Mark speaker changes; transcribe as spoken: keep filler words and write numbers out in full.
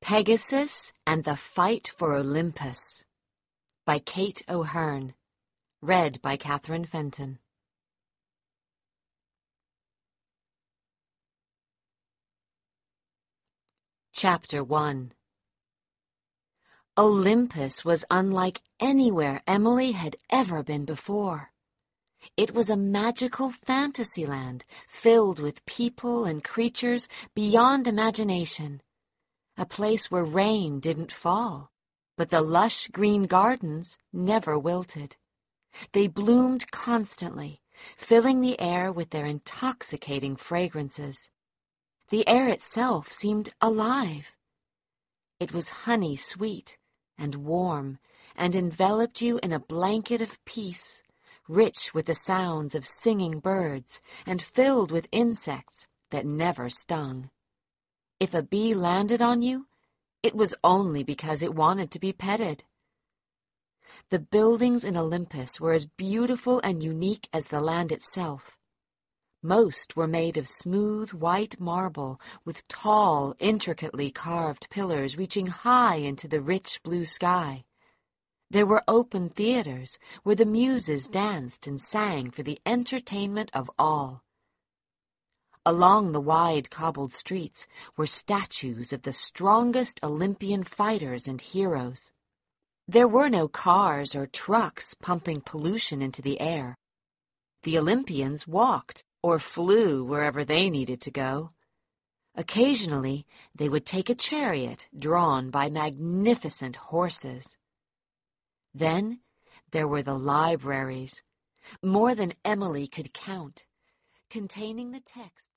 Speaker 1: Pegasus and the Fight for Olympus by Kate O'Hearn. Read by Catherine Fenton. Chapter one. Olympus was unlike anywhere Emily had ever been before. It was a magical fantasy land filled with people and creatures beyond imagination. A place where rain didn't fall, but the lush green gardens never wilted. They bloomed constantly, filling the air with their intoxicating fragrances. The air itself seemed alive. It was honey sweet and warm, and enveloped you in a blanket of peace, rich with the sounds of singing birds and filled with insects that never stung. If a bee landed on you, it was only because it wanted to be petted. The buildings in Olympus were as beautiful and unique as the land itself. Most were made of smooth white marble with tall, intricately carved pillars reaching high into the rich blue sky. There were open theaters where the muses danced and sang for the entertainment of all. Along the wide cobbled streets were statues of the strongest Olympian fighters and heroes. There were no cars or trucks pumping pollution into the air. The Olympians walked or flew wherever they needed to go. Occasionally, they would take a chariot drawn by magnificent horses. Then there were the libraries, more than Emily could count, containing the texts